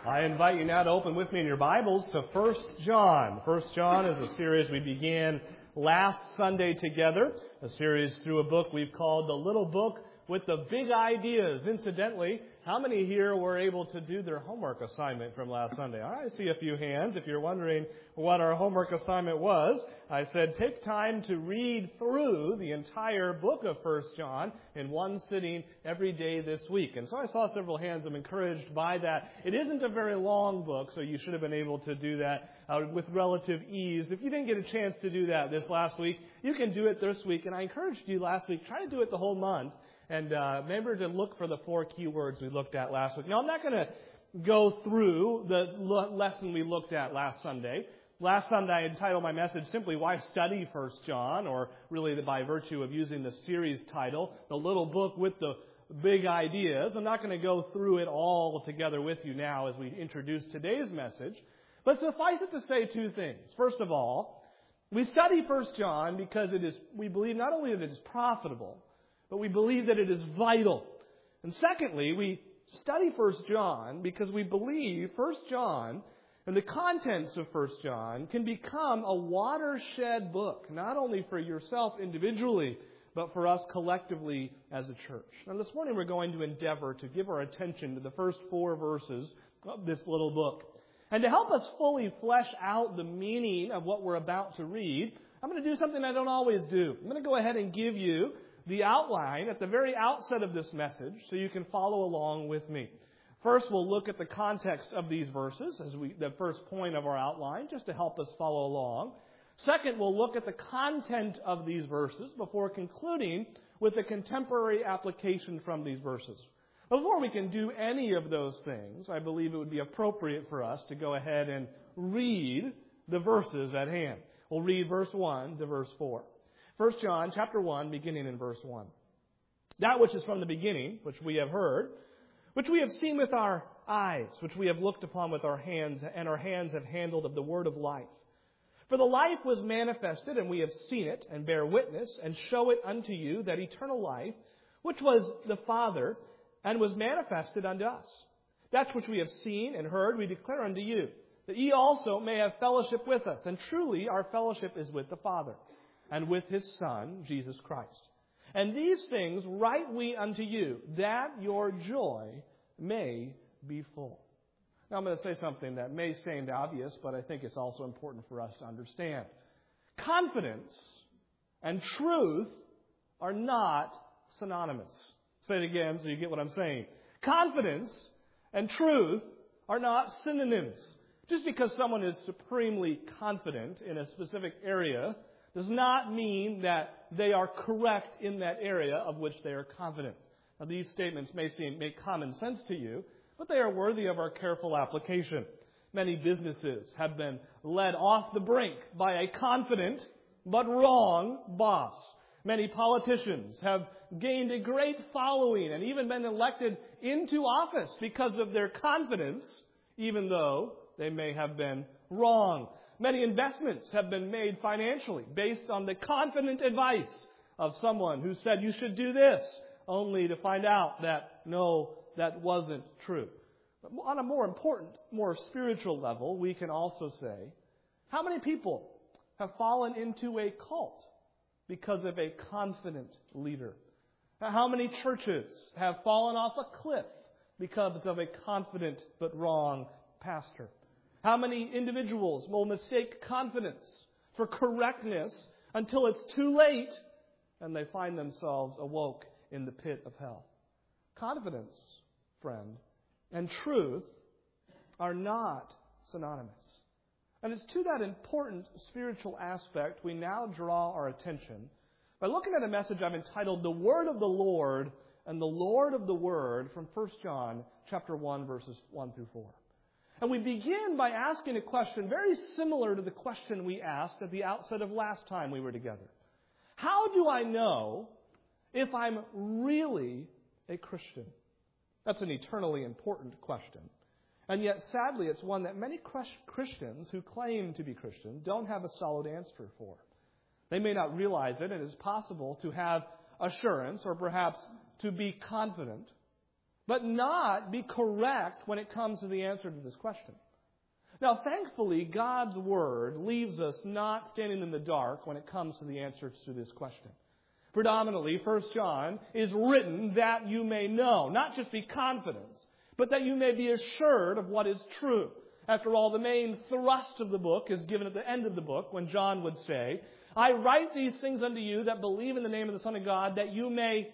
I invite you now to open with me in your Bibles to 1 John. 1 John is a series we began last Sunday together, a series through a book we've called The Little Book with the Big Ideas. Incidentally, how many here were able to do their homework assignment from last Sunday? I see a few hands. If you're wondering what our homework assignment was, I said take time to read through the entire book of 1 John in one sitting every day this week. And so I saw several hands. I'm encouraged by that. It isn't a very long book, so you should have been able to do that with relative ease. If you didn't get a chance to do that this last week, you can do it this week. And I encouraged you last week, try to do it the whole month. And remember to look for the 4 key words we looked at last week. Now, I'm not going to go through the lesson we looked at last Sunday. Last Sunday, I entitled my message simply, Why Study 1 John? Or really by virtue of using the series title, The Little Book with the Big Ideas. I'm not going to go through it all together with you now as we introduce today's message. But suffice it to say 2 things. First of all, we study 1 John because we believe not only that it is profitable, but we believe that it is vital. And secondly, we study 1 John because we believe 1 John and the contents of 1 John can become a watershed book, not only for yourself individually, but for us collectively as a church. Now this morning we're going to endeavor to give our attention to the first 4 verses of this little book. And to help us fully flesh out the meaning of what we're about to read, I'm going to do something I don't always do. I'm going to go ahead and give you the outline at the very outset of this message so you can follow along with me. First, we'll look at the context of these verses as the first point of our outline, just to help us follow along. Second, we'll look at the content of these verses before concluding with a contemporary application from these verses. Before we can do any of those things, I believe it would be appropriate for us to go ahead and read the verses at hand. We'll read verse 1 to verse 4. 1 John chapter 1, beginning in verse 1. That which is from the beginning, which we have heard, which we have seen with our eyes, which we have looked upon with our hands, and our hands have handled of the word of life. For the life was manifested, and we have seen it, and bear witness, and show it unto you, that eternal life, which was the Father, and was manifested unto us. That which we have seen and heard, we declare unto you, that ye also may have fellowship with us. And truly our fellowship is with the Father, and with His Son, Jesus Christ. And these things write we unto you, that your joy may be full. Now I'm going to say something that may sound obvious, but I think it's also important for us to understand. Confidence and truth are not synonymous. Say it again so you get what I'm saying. Confidence and truth are not synonyms. Just because someone is supremely confident in a specific area does not mean that they are correct in that area of which they are confident. Now, these statements may make common sense to you, but they are worthy of our careful application. Many businesses have been led off the brink by a confident but wrong boss. Many politicians have gained a great following and even been elected into office because of their confidence, even though they may have been wrong. Many investments have been made financially based on the confident advice of someone who said you should do this, only to find out that no, that wasn't true. But on a more important, more spiritual level, we can also say, how many people have fallen into a cult because of a confident leader? How many churches have fallen off a cliff because of a confident but wrong pastor? How many individuals will mistake confidence for correctness until it's too late and they find themselves awoke in the pit of hell? Confidence, friend, and truth are not synonymous. And it's to that important spiritual aspect we now draw our attention by looking at a message I've entitled The Word of the Lord and the Lord of the Word from 1 John chapter 1, verses 1 through 4. And we begin by asking a question very similar to the question we asked at the outset of last time we were together. How do I know if I'm really a Christian? That's an eternally important question. And yet, sadly, it's one that many Christians who claim to be Christian don't have a solid answer for. They may not realize it, and it's possible to have assurance or perhaps to be confident but not be correct when it comes to the answer to this question. Now, thankfully, God's Word leaves us not standing in the dark when it comes to the answers to this question. Predominantly, 1 John is written that you may know, not just be confident, but that you may be assured of what is true. After all, the main thrust of the book is given at the end of the book when John would say, I write these things unto you that believe in the name of the Son of God, that you may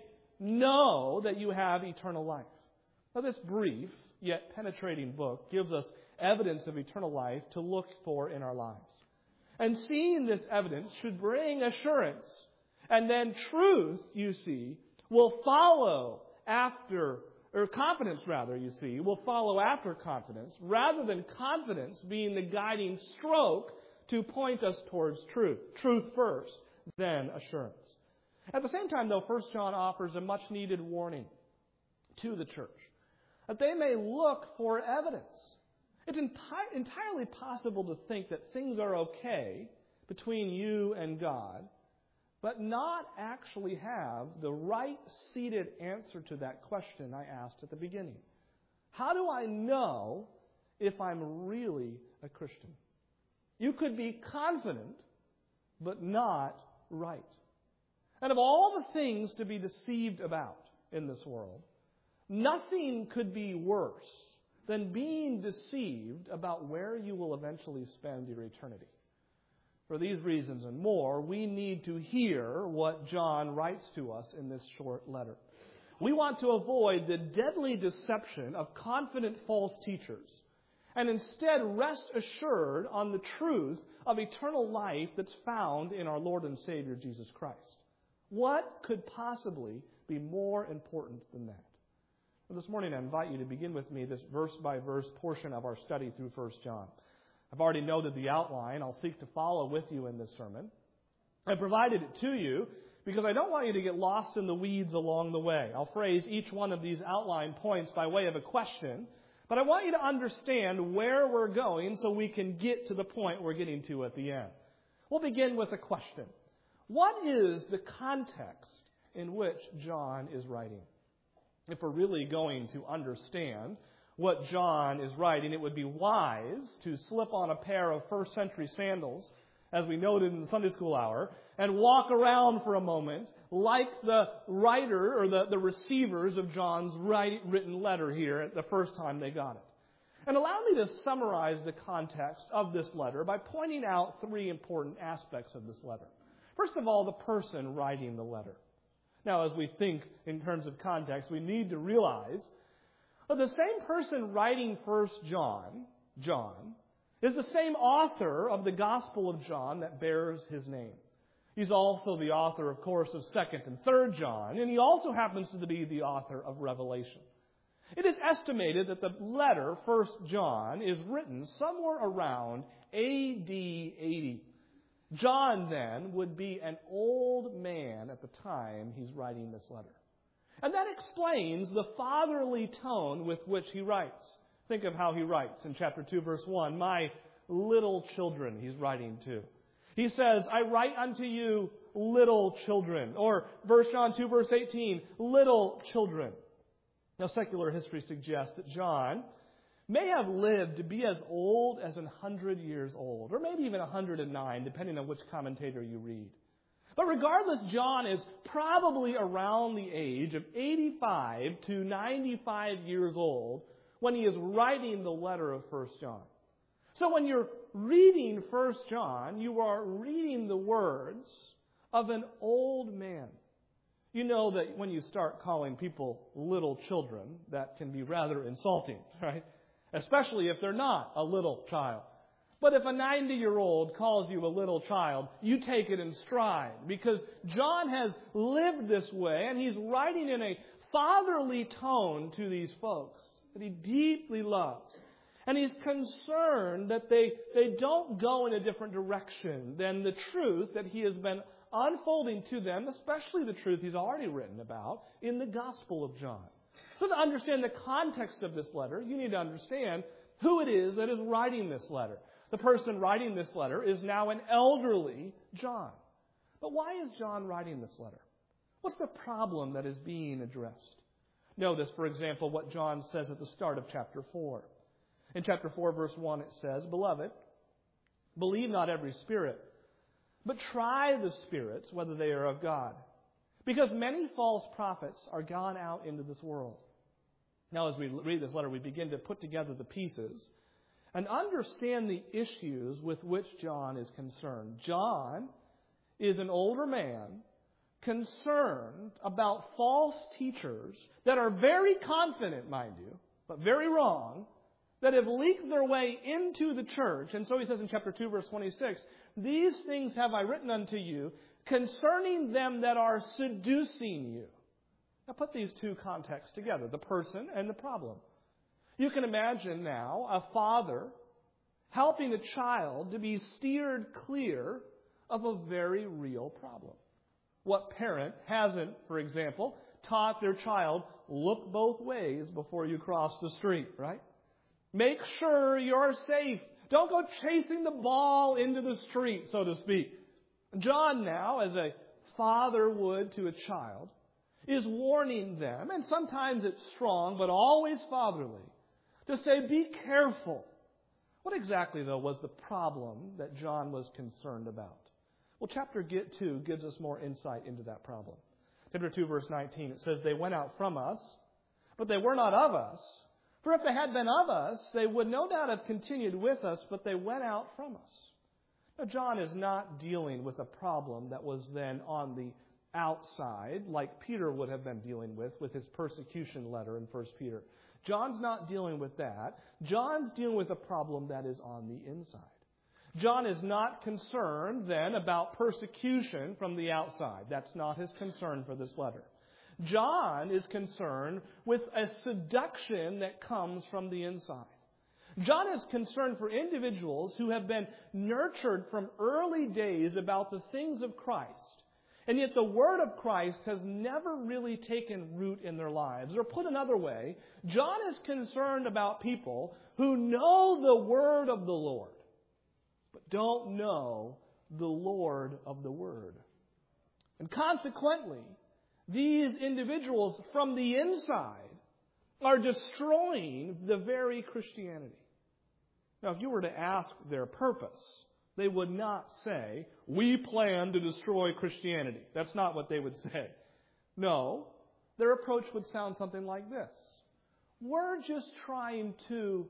know that you have eternal life. Now, this brief yet penetrating book gives us evidence of eternal life to look for in our lives. And seeing this evidence should bring assurance. And then truth, you see, will follow after, or confidence rather, you see, will follow after confidence, rather than confidence being the guiding stroke to point us towards truth. Truth first, then assurance. At the same time, though, 1 John offers a much-needed warning to the church, that they may look for evidence. It's entirely possible to think that things are okay between you and God, but not actually have the right-seated answer to that question I asked at the beginning. How do I know if I'm really a Christian? You could be confident, but not right. And of all the things to be deceived about in this world, nothing could be worse than being deceived about where you will eventually spend your eternity. For these reasons and more, we need to hear what John writes to us in this short letter. We want to avoid the deadly deception of confident false teachers and instead rest assured on the truth of eternal life that's found in our Lord and Savior Jesus Christ. What could possibly be more important than that? Well, this morning I invite you to begin with me this verse-by-verse portion of our study through 1 John. I've already noted the outline. I'll seek to follow with you in this sermon. I provided it to you because I don't want you to get lost in the weeds along the way. I'll phrase each one of these outline points by way of a question, but I want you to understand where we're going so we can get to the point we're getting to at the end. We'll begin with a question. What is the context in which John is writing? If we're really going to understand what John is writing, it would be wise to slip on a pair of first century sandals, as we noted in the Sunday school hour, and walk around for a moment like the writer or the receivers of John's written letter here at the first time they got it. And allow me to summarize the context of this letter by pointing out three important aspects of this letter. First of all, the person writing the letter. Now, as we think in terms of context, we need to realize that the same person writing 1 John, is the same author of the Gospel of John that bears his name. He's also the author, of course, of 2nd and 3rd John, and he also happens to be the author of Revelation. It is estimated that the letter, 1 John, is written somewhere around AD 80. John, then, would be an old man at the time he's writing this letter. And that explains the fatherly tone with which he writes. Think of how he writes in chapter 2, verse 1. My little children, he's writing to. He says, I write unto you little children. Or 1 John 2, verse 18, little children. Now, secular history suggests that John may have lived to be as old as 100 years old, or maybe even 109, depending on which commentator you read. But regardless, John is probably around the age of 85 to 95 years old when he is writing the letter of 1 John. So when you're reading 1 John, you are reading the words of an old man. You know that when you start calling people little children, that can be rather insulting, right? Especially if they're not a little child. But if a 90-year-old calls you a little child, you take it in stride because John has lived this way and he's writing in a fatherly tone to these folks that he deeply loves. And he's concerned that they don't go in a different direction than the truth that he has been unfolding to them, especially the truth he's already written about in the Gospel of John. So to understand the context of this letter, you need to understand who it is that is writing this letter. The person writing this letter is now an elderly John. But why is John writing this letter? What's the problem that is being addressed? Notice, for example, what John says at the start of chapter 4. In chapter 4, verse 1, it says, "Beloved, believe not every spirit, but try the spirits whether they are of God. Because many false prophets are gone out into this world." Now, as we read this letter, we begin to put together the pieces and understand the issues with which John is concerned. John is an older man concerned about false teachers that are very confident, mind you, but very wrong, that have leaked their way into the church. And so he says in chapter 2, verse 26, "These things have I written unto you concerning them that are seducing you." Now put these two contexts together, the person and the problem. You can imagine now a father helping a child to be steered clear of a very real problem. What parent hasn't, for example, taught their child, look both ways before you cross the street, right? Make sure you're safe. Don't go chasing the ball into the street, so to speak. John now, as a father would to a child, is warning them, and sometimes it's strong, but always fatherly, to say, be careful. What exactly, though, was the problem that John was concerned about? Well, chapter 2 gives us more insight into that problem. Chapter 2, verse 19, it says, "They went out from us, but they were not of us. For if they had been of us, they would no doubt have continued with us, but they went out from us." Now, John is not dealing with a problem that was then on the outside, like Peter would have been dealing with his persecution letter in 1 Peter. John's not dealing with that. John's dealing with a problem that is on the inside. John is not concerned then about persecution from the outside. That's not his concern for this letter. John is concerned with a seduction that comes from the inside. John is concerned for individuals who have been nurtured from early days about the things of Christ, and yet the Word of Christ has never really taken root in their lives. Or put another way, John is concerned about people who know the Word of the Lord, but don't know the Lord of the Word. And consequently, these individuals from the inside are destroying the very Christianity. Now, if you were to ask their purpose, they would not say, "We plan to destroy Christianity." That's not what they would say. No, their approach would sound something like this: "We're just trying to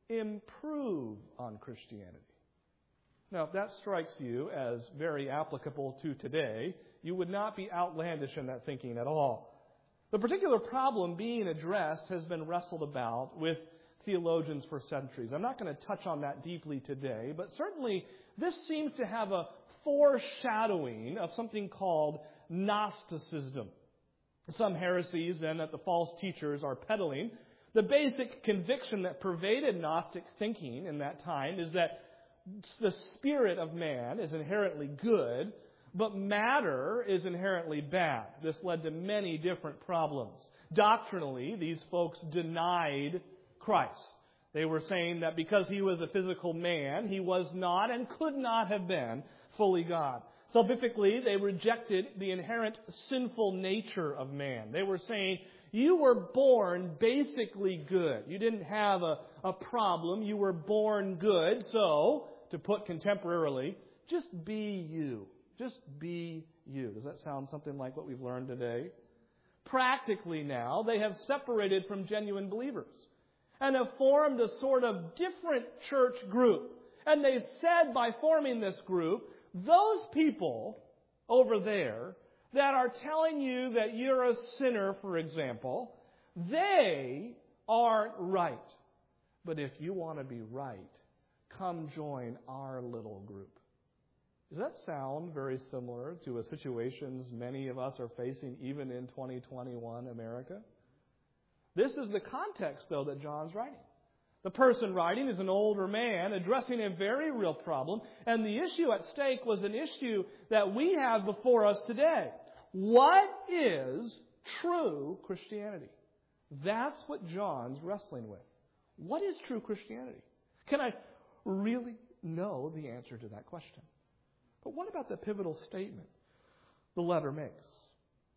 improve on Christianity." Now, if that strikes you as very applicable to today, you would not be outlandish in that thinking at all. The particular problem being addressed has been wrestled about with theologians for centuries. I'm not going to touch on that deeply today, but certainly this seems to have a foreshadowing of something called Gnosticism. Some heresies then that the false teachers are peddling. The basic conviction that pervaded Gnostic thinking in that time is that the spirit of man is inherently good, but matter is inherently bad. This led to many different problems. Doctrinally, these folks denied Christ. They were saying that because he was a physical man, he was not and could not have been fully God. Salvifically, they rejected the inherent sinful nature of man. They were saying, you were born basically good. You didn't have a problem. You were born good. So, to put contemporarily, just be you. Just be you. Does that sound something like what we've learned today? Practically now, they have separated from genuine believers and have formed a sort of different church group. And they've said by forming this group, those people over there that are telling you that you're a sinner, for example, they aren't right. But if you want to be right, come join our little group. Does that sound very similar to a situations many of us are facing even in 2021 America? This is the context, though, that John's writing. The person writing is an older man addressing a very real problem, and the issue at stake was an issue that we have before us today. What is true Christianity? That's what John's wrestling with. What is true Christianity? Can I really know the answer to that question? But what about the pivotal statement the letter makes?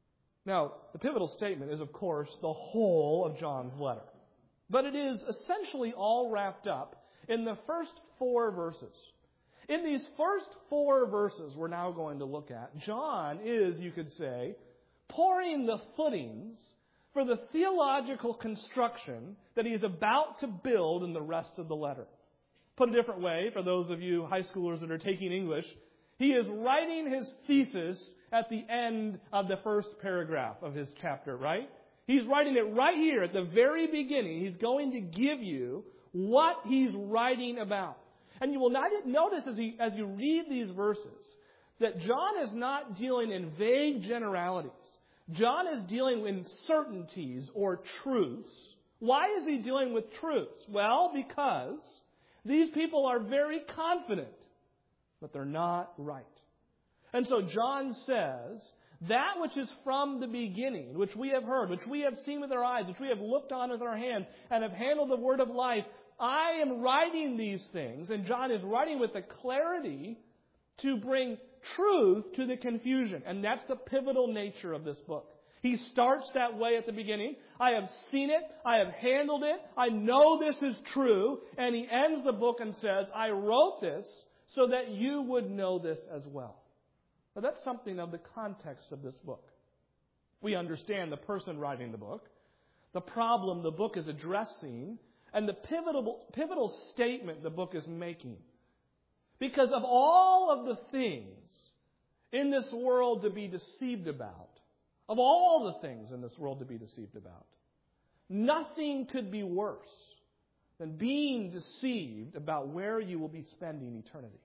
Now, the pivotal statement is, of course, the whole of John's letter. But it is essentially all wrapped up in the first 4 verses. In these first 4 verses we're now going to look at, John is, you could say, pouring the footings for the theological construction that he is about to build in the rest of the letter. Put a different way, for those of you high schoolers that are taking English, he is writing his thesis at the end of the first paragraph of his chapter, right? He's writing it right here at the very beginning. He's going to give you what he's writing about. And you will notice as you read these verses that John is not dealing in vague generalities. John is dealing with certainties or truths. Why is he dealing with truths? Well, because these people are very confident, but they're not right. And so John says, that which is from the beginning, which we have heard, which we have seen with our eyes, which we have looked on with our hands, and have handled the word of life, I am writing these things. And John is writing with the clarity to bring truth to the confusion. And that's the pivotal nature of this book. He starts that way at the beginning. I have seen it. I have handled it. I know this is true. And he ends the book and says, I wrote this so that you would know this as well. Now that's something of the context of this book. We understand the person writing the book, the problem the book is addressing, and the pivotal statement the book is making. Because of all of the things in this world to be deceived about, of all the things in this world to be deceived about, nothing could be worse than being deceived about where you will be spending eternity.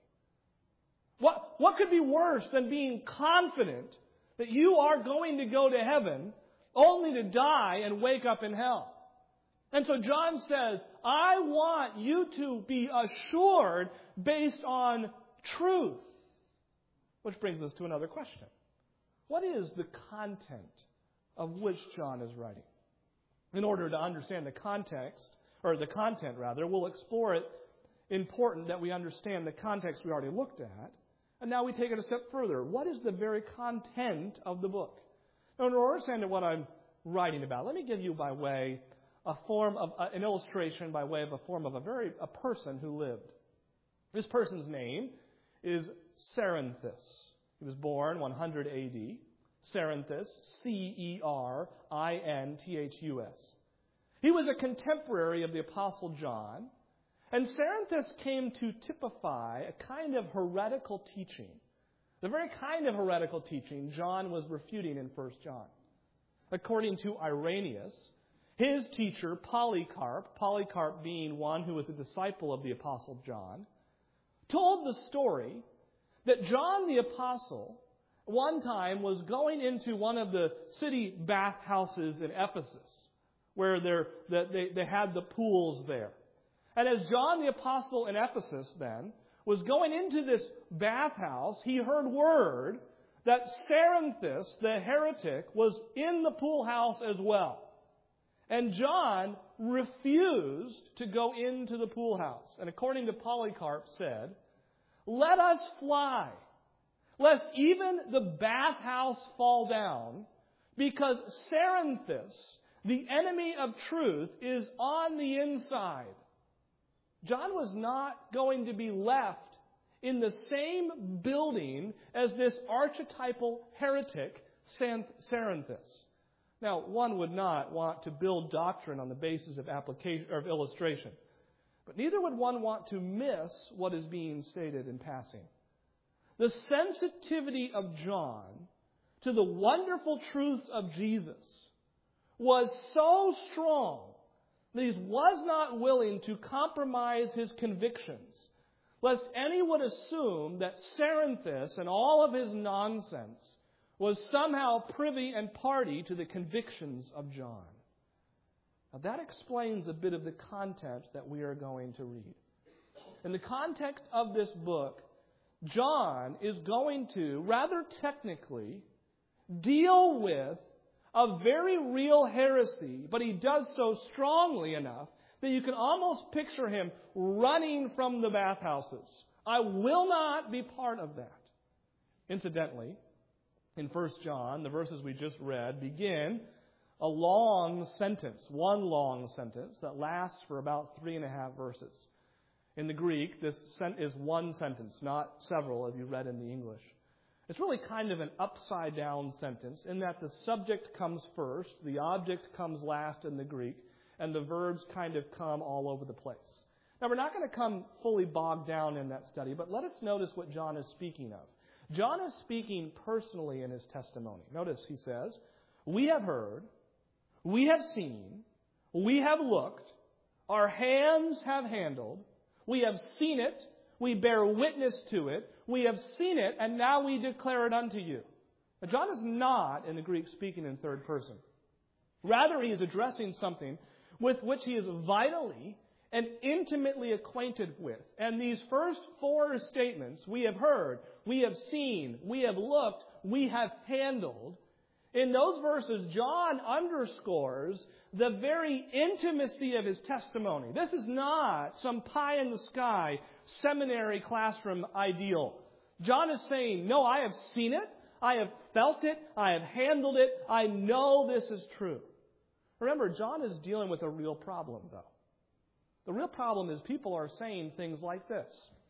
What could be worse than being confident that you are going to go to heaven only to die and wake up in hell? And so John says, I want you to be assured based on truth. Which brings us to another question. What is the content of which John is writing? In order to understand the content, we'll explore it. Important that we understand the context we already looked at. And now we take it a step further. What is the very content of the book? Now, in order to understand what I'm writing about, let me give you by way a form of an illustration by way of a form of a person who lived. This person's name is Cerinthus. He was born 100 A.D. Cerinthus, Cerinthus. He was a contemporary of the Apostle John. And Cerinthus came to typify a kind of heretical teaching. The very kind of heretical teaching John was refuting in 1 John. According to Irenaeus, his teacher Polycarp being one who was a disciple of the Apostle John, told the story that John the Apostle one time was going into one of the city bathhouses in Ephesus, where they had the pools there. And as John the Apostle in Ephesus then was going into this bathhouse, he heard word that Cerinthus, the heretic, was in the pool house as well. And John refused to go into the pool house. And according to Polycarp said, let us fly, lest even the bathhouse fall down, because Cerinthus, the enemy of truth, is on the inside. John was not going to be left in the same building as this archetypal heretic, Cerinthus. Now, one would not want to build doctrine on the basis of application or of illustration, but neither would one want to miss what is being stated in passing. The sensitivity of John to the wonderful truths of Jesus was so strong that he was not willing to compromise his convictions, lest any would assume that Cerinthus and all of his nonsense was somehow privy and party to the convictions of John. Now that explains a bit of the content that we are going to read. In the context of this book, John is going to, rather technically, deal with a very real heresy, but he does so strongly enough that you can almost picture him running from the bathhouses. I will not be part of that. Incidentally, in 1 John, the verses we just read, begin a long sentence, one long sentence that lasts for about 3.5 verses. In the Greek, this is one sentence, not several as you read in the English. It's really kind of an upside-down sentence in that the subject comes first, the object comes last in the Greek, and the verbs kind of come all over the place. Now, we're not going to come fully bogged down in that study, but let us notice what John is speaking of. John is speaking personally in his testimony. Notice he says, "We have heard, we have seen, we have looked, our hands have handled, we have seen it, we bear witness to it, we have seen it, and now we declare it unto you." Now, John is not, in the Greek, speaking in third person. Rather, he is addressing something with which he is vitally and intimately acquainted with. And these first 4 statements, we have heard, we have seen, we have looked, we have handled. In those verses, John underscores the very intimacy of his testimony. This is not some pie-in-the-sky seminary classroom ideal. John is saying, no, I have seen it, I have felt it, I have handled it, I know this is true. Remember, John is dealing with a real problem, though. The real problem is people are saying things like this.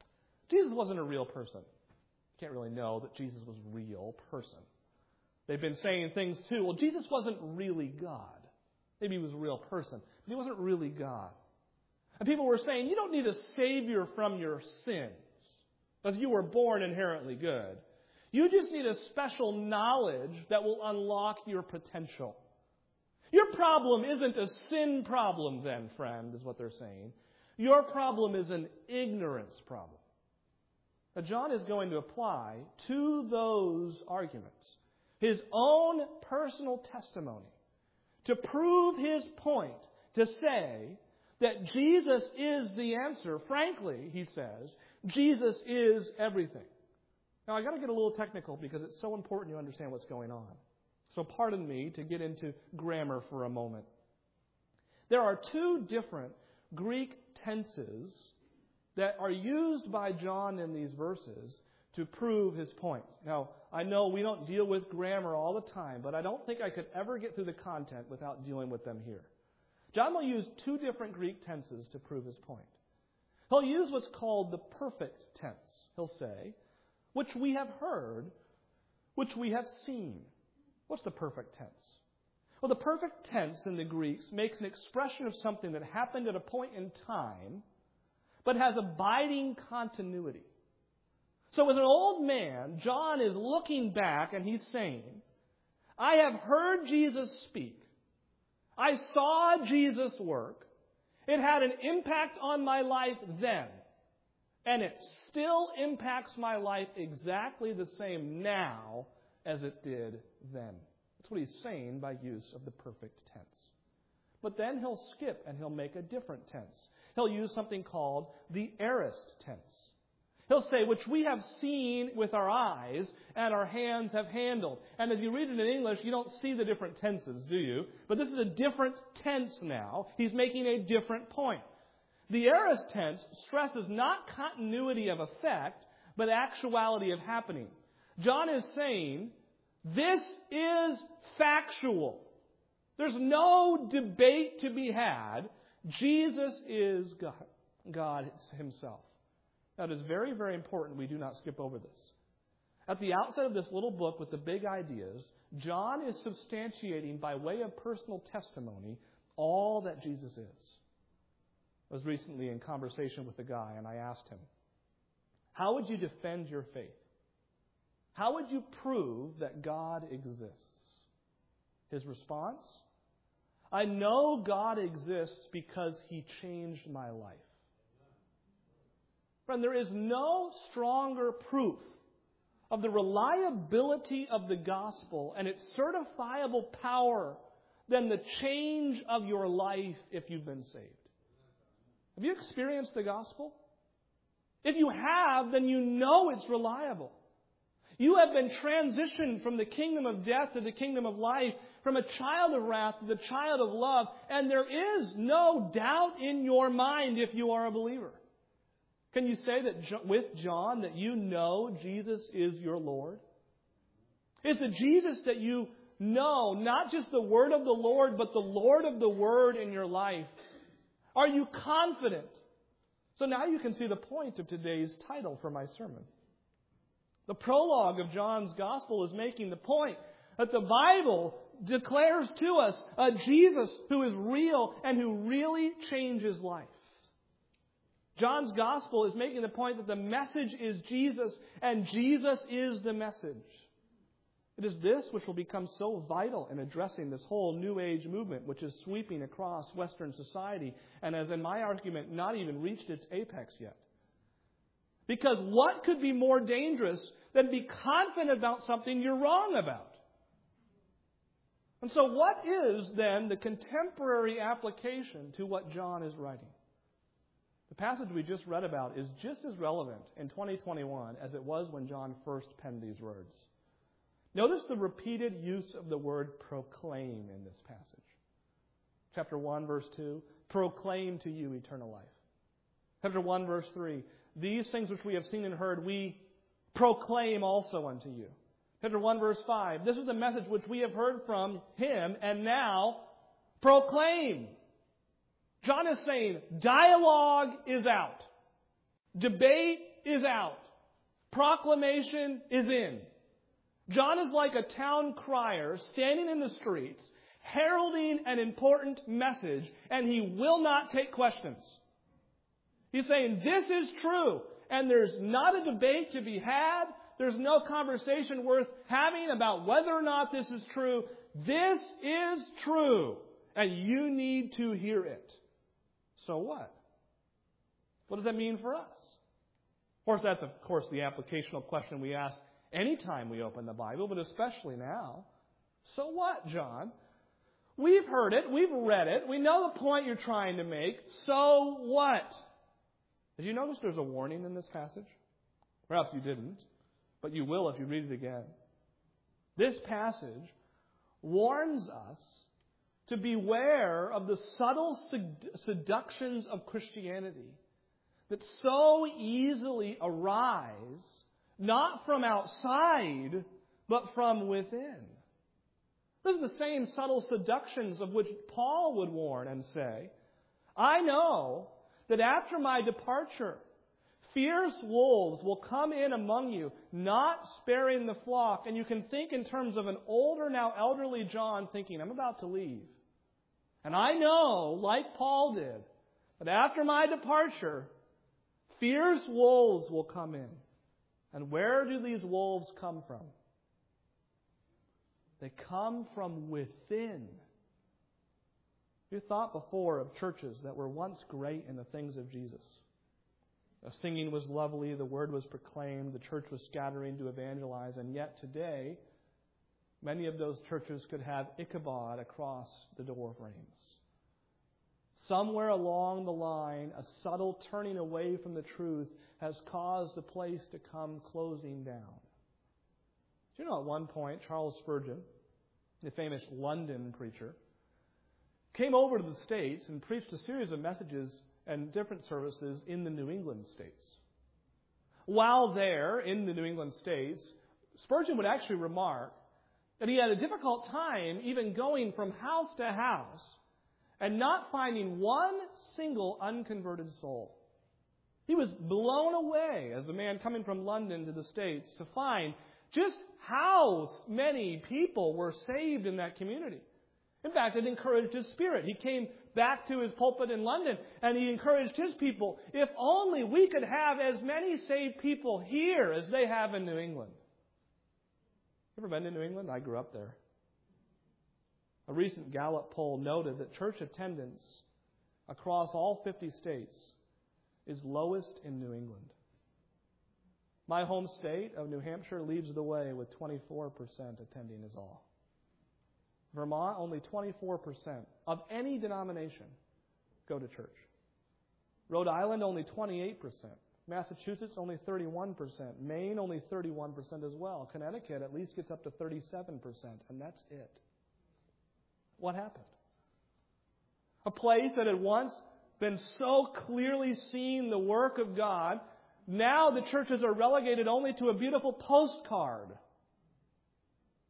Jesus wasn't a real person. You can't really know that Jesus was a real person. They've been saying things too. Well, Jesus wasn't really God. Maybe he was a real person, but he wasn't really God. And people were saying, you don't need a Savior from your sins, because you were born inherently good. You just need a special knowledge that will unlock your potential. Your problem isn't a sin problem then, friend, is what they're saying. Your problem is an ignorance problem. Now, John is going to apply to those arguments his own personal testimony to prove his point, to say that Jesus is the answer. Frankly, he says, Jesus is everything. Now, I've got to get a little technical because it's so important you understand what's going on. So pardon me to get into grammar for a moment. There are 2 different Greek tenses that are used by John in these verses to prove his point. Now, I know we don't deal with grammar all the time, but I don't think I could ever get through the content without dealing with them here. John will use 2 different Greek tenses to prove his point. He'll use what's called the perfect tense. He'll say, which we have heard, which we have seen. What's the perfect tense? Well, the perfect tense in the Greeks makes an expression of something that happened at a point in time, but has abiding continuity. So as an old man, John is looking back and he's saying, I have heard Jesus speak. I saw Jesus work. It had an impact on my life then. And it still impacts my life exactly the same now as it did then. That's what he's saying by use of the perfect tense. But then he'll skip and he'll make a different tense. He'll use something called the aorist tense. He'll say, which we have seen with our eyes and our hands have handled. And as you read it in English, you don't see the different tenses, do you? But this is a different tense now. He's making a different point. The aorist tense stresses not continuity of effect, but actuality of happening. John is saying, this is factual. There's no debate to be had. Jesus is God himself. That is very, very important. We do not skip over this. At the outset of this little book with the big ideas, John is substantiating by way of personal testimony all that Jesus is. I was recently in conversation with a guy and I asked him, how would you defend your faith? How would you prove that God exists? His response? I know God exists because He changed my life. Friend, there is no stronger proof of the reliability of the gospel and its certifiable power than the change of your life if you've been saved. Have you experienced the gospel? If you have, then you know it's reliable. You have been transitioned from the kingdom of death to the kingdom of life, from a child of wrath to the child of love, and there is no doubt in your mind if you are a believer. Can you say that with John that you know Jesus is your Lord? Is the Jesus that you know, not just the word of the Lord, but the Lord of the Word in your life? Are you confident? So now you can see the point of today's title for my sermon. The prologue of John's Gospel is making the point that the Bible declares to us a Jesus who is real and who really changes life. John's Gospel is making the point that the message is Jesus and Jesus is the message. It is this which will become so vital in addressing this whole New Age movement which is sweeping across Western society and has, in my argument, not even reached its apex yet. Because what could be more dangerous than be confident about something you're wrong about? And so what is then the contemporary application to what John is writing? The passage we just read about is just as relevant in 2021 as it was when John first penned these words. Notice the repeated use of the word proclaim in this passage. Chapter 1, verse 2, proclaim to you eternal life. Chapter 1, verse 3, these things which we have seen and heard, we proclaim also unto you. Chapter 1, verse 5, this is the message which we have heard from Him and now proclaim. John is saying dialogue is out. Debate is out. Proclamation is in. John is like a town crier standing in the streets, heralding an important message, and he will not take questions. He's saying this is true, and there's not a debate to be had. There's no conversation worth having about whether or not this is true. This is true, and you need to hear it. So what? What does that mean for us? Of course, that's, the applicational question we ask anytime we open the Bible, but especially now. So what, John? We've heard it. We've read it. We know the point you're trying to make. So what? Did you notice there's a warning in this passage? Perhaps you didn't, but you will if you read it again. This passage warns us to beware of the subtle seductions of Christianity that so easily arise not from outside, but from within. This is the same subtle seductions of which Paul would warn and say, I know that after my departure, fierce wolves will come in among you, not sparing the flock. And you can think in terms of an older, now elderly John thinking, I'm about to leave. And I know, like Paul did, that after my departure, fierce wolves will come in. And where do these wolves come from? They come from within. You thought before of churches that were once great in the things of Jesus. The singing was lovely, the word was proclaimed, the church was scattering to evangelize, and yet today, many of those churches could have Ichabod across the door frames. Somewhere along the line, a subtle turning away from the truth has caused the place to come closing down. Do you know at one point, Charles Spurgeon, the famous London preacher, came over to the States and preached a series of messages and different services in the New England states. While there, in the New England states, Spurgeon would actually remark that he had a difficult time even going from house to house and not finding one single unconverted soul. He was blown away as a man coming from London to the States to find just how many people were saved in that community. In fact, it encouraged his spirit. He came back to his pulpit in London and he encouraged his people, if only we could have as many saved people here as they have in New England. You ever been to New England? I grew up there. A recent Gallup poll noted that church attendance across all 50 states is lowest in New England. My home state of New Hampshire leads the way with 24% attending is all. Vermont, only 24% of any denomination go to church. Rhode Island, only 28%. Massachusetts, only 31%. Maine, only 31% as well. Connecticut at least gets up to 37%, and that's it. What happened? A place that had once been so clearly seeing the work of God, now the churches are relegated only to a beautiful postcard.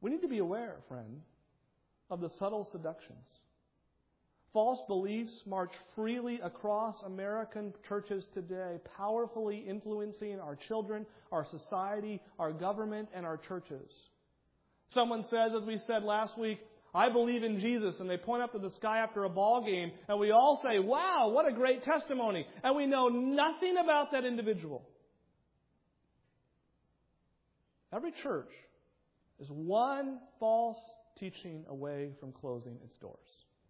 We need to be aware, friend, of the subtle seductions. False beliefs march freely across American churches today, powerfully influencing our children, our society, our government, and our churches. Someone says, as we said last week, I believe in Jesus, and they point up to the sky after a ball game, and we all say, wow, what a great testimony. And we know nothing about that individual. Every church is one false teaching away from closing its doors.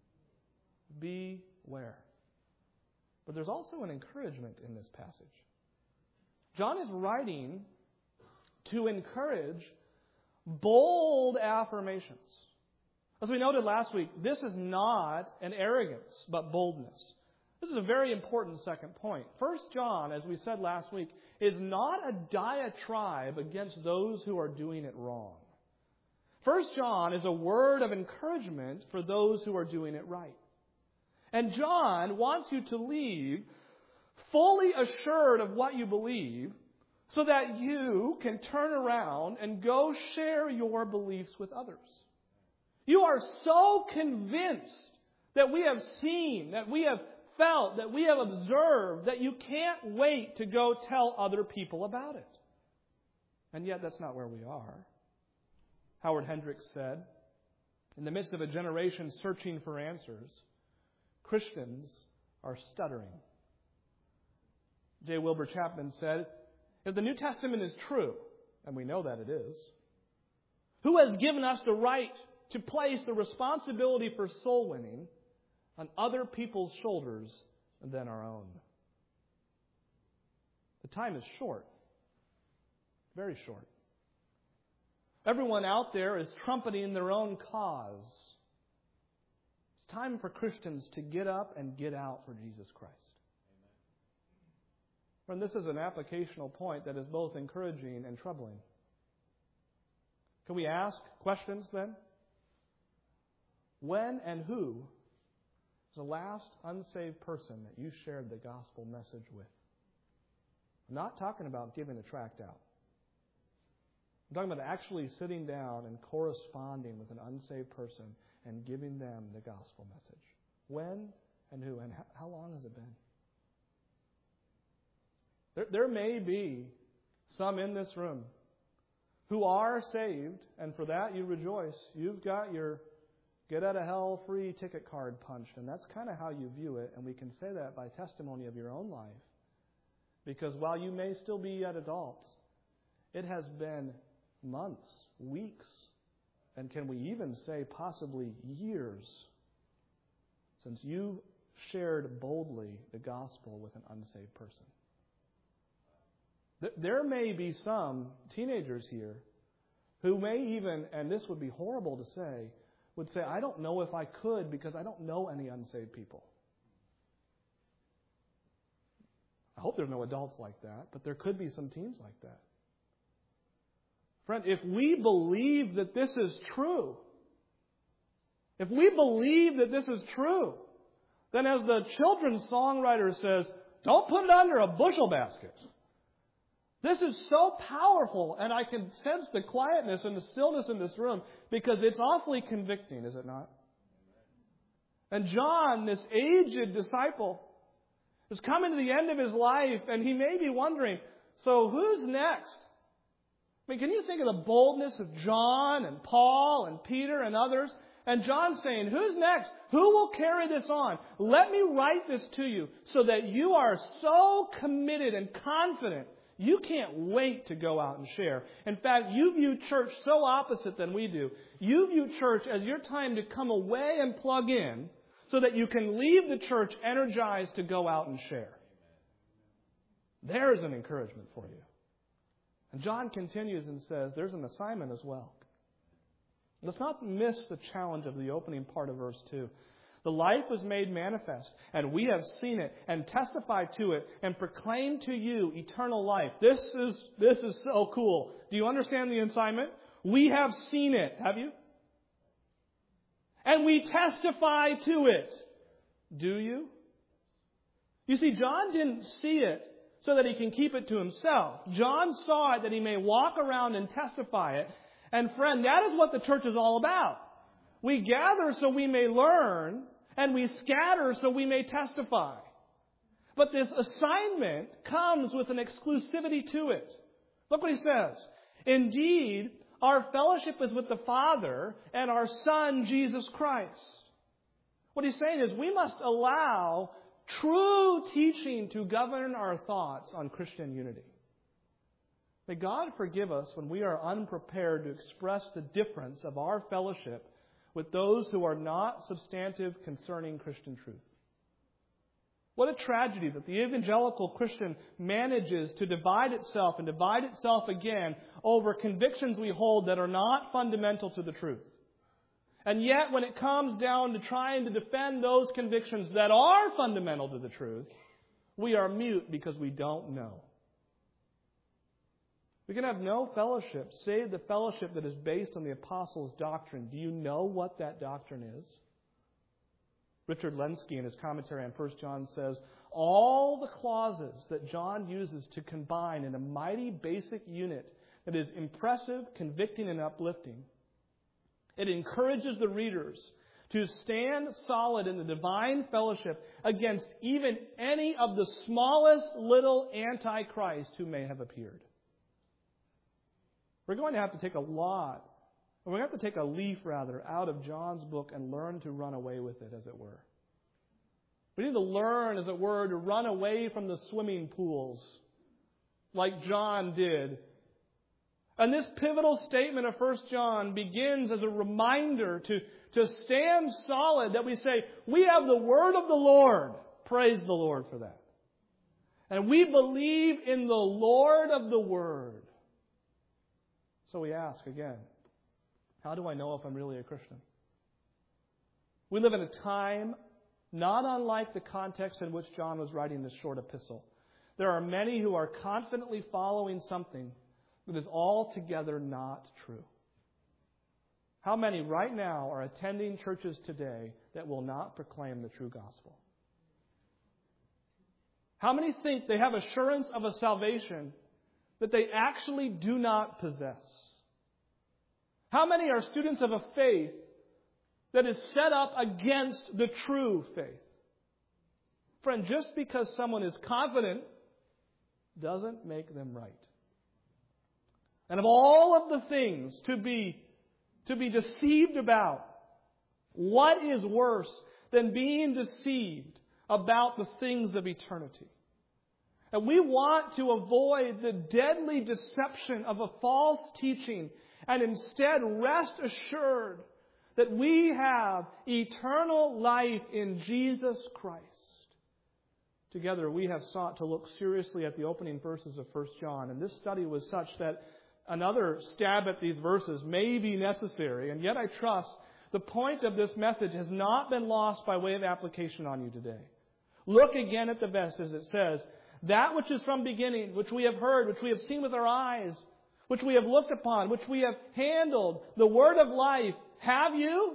Beware. But there's also an encouragement in this passage. John is writing to encourage bold affirmations. As we noted last week, this is not an arrogance, but boldness. This is a very important second point. 1 John, as we said last week, is not a diatribe against those who are doing it wrong. 1 John is a word of encouragement for those who are doing it right. And John wants you to leave fully assured of what you believe so that you can turn around and go share your beliefs with others. You are so convinced that we have seen, that we have felt, that we have observed, that you can't wait to go tell other people about it. And yet that's not where we are. Howard Hendricks said, in the midst of a generation searching for answers, Christians are stuttering. J. Wilbur Chapman said, if the New Testament is true, and we know that it is, who has given us the right to place the responsibility for soul winning on other people's shoulders than our own? The time is short. Very short. Everyone out there is trumpeting their own cause. It's time for Christians to get up and get out for Jesus Christ. Friend, this is an applicational point that is both encouraging and troubling. Can we ask questions then? When and who is the last unsaved person that you shared the gospel message with? I'm not talking about giving a tract out. I'm talking about actually sitting down and corresponding with an unsaved person and giving them the gospel message. When and who, and how long has it been? There may be some in this room who are saved, and for that you rejoice. You've got your get-out-of-hell-free ticket card punched, and that's kind of how you view it, and we can say that by testimony of your own life. Because while you may still be yet adults, it has been months, weeks, and can we even say possibly years since you shared boldly the gospel with an unsaved person. There may be some teenagers here who may even, and this would be horrible to say, would say, I don't know if I could because I don't know any unsaved people. I hope there are no adults like that, but there could be some teens like that. Friend, if we believe that this is true, then as the children's songwriter says, don't put it under a bushel basket. This is so powerful, and I can sense the quietness and the stillness in this room because it's awfully convicting, is it not? And John, this aged disciple, is coming to the end of his life, and he may be wondering, so who's next? I mean, can you think of the boldness of John and Paul and Peter and others? And John's saying, who's next? Who will carry this on? Let me write this to you so that you are so committed and confident you can't wait to go out and share. In fact, you view church so opposite than we do. You view church as your time to come away and plug in so that you can leave the church energized to go out and share. There's an encouragement for you. And John continues and says, there's an assignment as well. Let's not miss the challenge of the opening part of verse 2. The life was made manifest, and we have seen it, and testified to it, and proclaimed to you eternal life. This is so cool. Do you understand the assignment? We have seen it. Have you? And we testify to it. Do you? You see, John didn't see it so that he can keep it to himself. John saw it that he may walk around and testify it. And friend, that is what the church is all about. We gather so we may learn, and we scatter so we may testify. But this assignment comes with an exclusivity to it. Look what he says. Indeed, our fellowship is with the Father and our Son, Jesus Christ. What he's saying is we must allow true teaching to govern our thoughts on Christian unity. May God forgive us when we are unprepared to express the difference of our fellowship with those who are not substantive concerning Christian truth. What a tragedy that the evangelical Christian manages to divide itself again over convictions we hold that are not fundamental to the truth. And yet, when it comes down to trying to defend those convictions that are fundamental to the truth, we are mute because we don't know. We can have no fellowship save the fellowship that is based on the apostles' doctrine. Do you know what that doctrine is? Richard Lenski, in his commentary on 1 John, says, all the clauses that John uses to combine in a mighty basic unit that is impressive, convicting, and uplifting. It encourages the readers to stand solid in the divine fellowship against even any of the smallest little antichrist who may have appeared. We're going to have to take a leaf out of John's book and learn to run away with it, as it were. We need to learn, as it were, to run away from the swimming pools like John did. And this pivotal statement of 1 John begins as a reminder to stand solid, that we say, we have the word of the Lord. Praise the Lord for that. And we believe in the Lord of the word. So we ask again, how do I know if I'm really a Christian? We live in a time not unlike the context in which John was writing this short epistle. There are many who are confidently following something that is altogether not true. How many right now are attending churches today that will not proclaim the true gospel? How many think they have assurance of a salvation that they actually do not possess? How many are students of a faith that is set up against the true faith? Friend, just because someone is confident doesn't make them right. And of all of the things to be deceived about, what is worse than being deceived about the things of eternity? And we want to avoid the deadly deception of a false teaching and instead rest assured that we have eternal life in Jesus Christ. Together we have sought to look seriously at the opening verses of 1 John. And this study was such that another stab at these verses may be necessary. And yet I trust the point of this message has not been lost by way of application on you today. Look again at the verses. It says, that which is from beginning, which we have heard, which we have seen with our eyes, which we have looked upon, which we have handled, the word of life. Have you?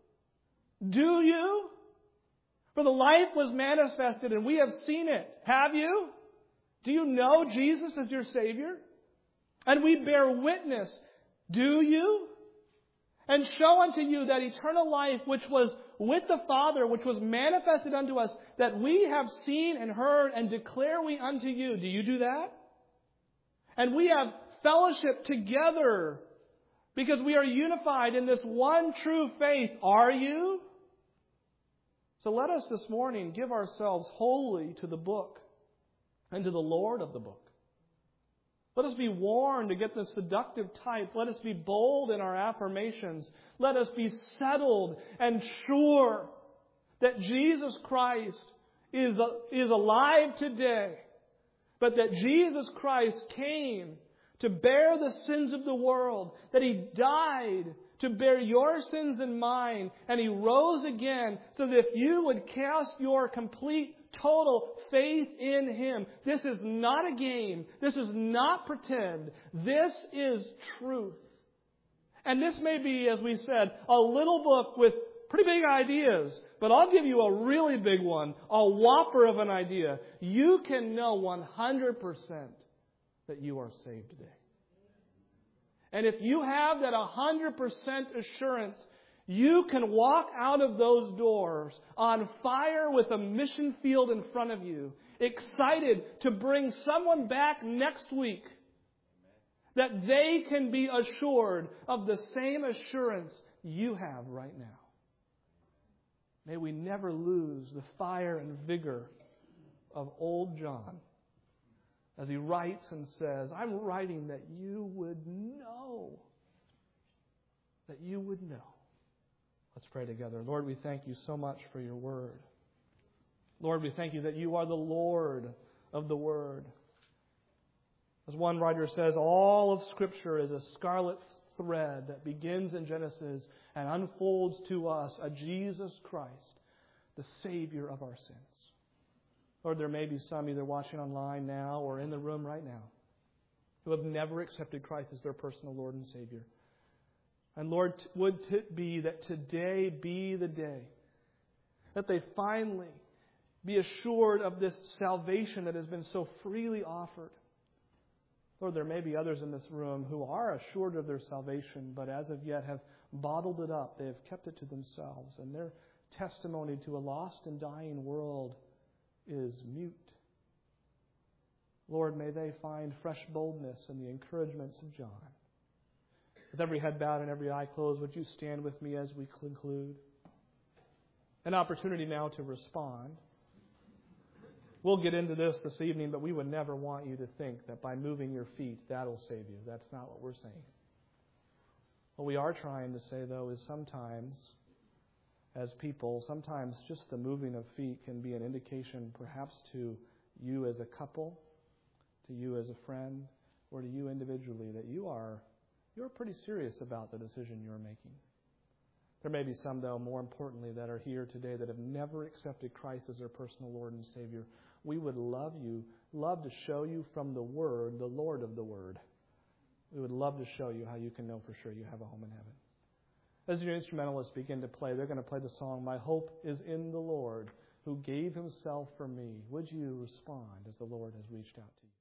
Do you? For the life was manifested and we have seen it. Have you? Do you know Jesus as your Savior? And we bear witness. Do you? And show unto you that eternal life which was with the Father, which was manifested unto us, that we have seen and heard and declare we unto you. Do you do that? And we have fellowship together because we are unified in this one true faith. Are you? So let us this morning give ourselves wholly to the book and to the Lord of the book. Let us be warned against the seductive type. Let us be bold in our affirmations. Let us be settled and sure that Jesus Christ is alive today, but that Jesus Christ came to bear the sins of the world, that He died to bear your sins and mine, and He rose again so that if you would cast your complete, total faith in Him. This is not a game. This is not pretend. This is truth. And this may be, as we said, a little book with pretty big ideas, but I'll give you a really big one, a whopper of an idea. You can know 100% that you are saved today. And if you have that 100% assurance, you can walk out of those doors on fire with a mission field in front of you, excited to bring someone back next week, that they can be assured of the same assurance you have right now. May we never lose the fire and vigor of old John as he writes and says, I'm writing that you would know. That you would know. Let's pray together. Lord, we thank you so much for your word. Lord, we thank you that you are the Lord of the word. As one writer says, all of Scripture is a scarlet thread that begins in Genesis and unfolds to us a Jesus Christ, the Savior of our sins. Lord, there may be some either watching online now or in the room right now who have never accepted Christ as their personal Lord and Savior. And Lord, would it be that today be the day that they finally be assured of this salvation that has been so freely offered. Lord, there may be others in this room who are assured of their salvation, but as of yet have bottled it up. They have kept it to themselves, and their testimony to a lost and dying world is mute. Lord, may they find fresh boldness in the encouragements of John. With every head bowed and every eye closed, would you stand with me as we conclude? An opportunity now to respond. We'll get into this evening, but we would never want you to think that by moving your feet, that'll save you. That's not what we're saying. What we are trying to say, though, is sometimes, as people, sometimes just the moving of feet can be an indication perhaps to you as a couple, to you as a friend, or to you individually that you're pretty serious about the decision you're making. There may be some, though, more importantly, that are here today that have never accepted Christ as their personal Lord and Savior. We would love to show you from the Word, the Lord of the Word. We would love to show you how you can know for sure you have a home in heaven. As your instrumentalists begin to play, they're going to play the song, My Hope is in the Lord, who gave Himself for me. Would you respond as the Lord has reached out to you?